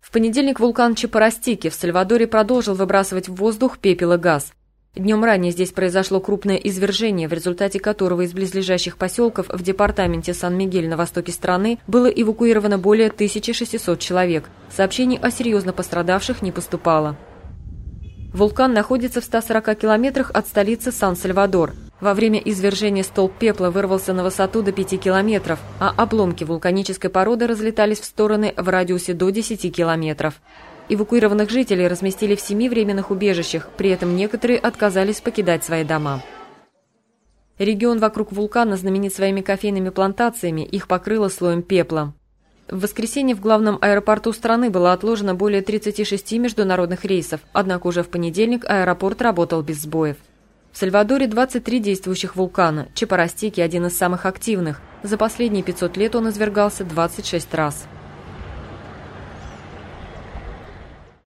В понедельник вулкан Чапарастики в Сальвадоре продолжил выбрасывать в воздух пепел и газ. Днем ранее здесь произошло крупное извержение, в результате которого из близлежащих поселков в департаменте Сан-Мигель на востоке страны было эвакуировано более 1600 человек. Сообщений о серьезно пострадавших не поступало. Вулкан находится в 140 километрах от столицы Сан-Сальвадор. Во время извержения столб пепла вырвался на высоту до 5 километров, а обломки вулканической породы разлетались в стороны в радиусе до 10 километров. Эвакуированных жителей разместили в 7 временных убежищах, при этом некоторые отказались покидать свои дома. Регион вокруг вулкана знаменит своими кофейными плантациями, их покрыло слоем пепла. В воскресенье в главном аэропорту страны было отложено более 36 международных рейсов, однако уже в понедельник аэропорт работал без сбоев. В Сальвадоре 23 действующих вулкана, Чапарастики – один из самых активных. За последние 500 лет он извергался 26 раз.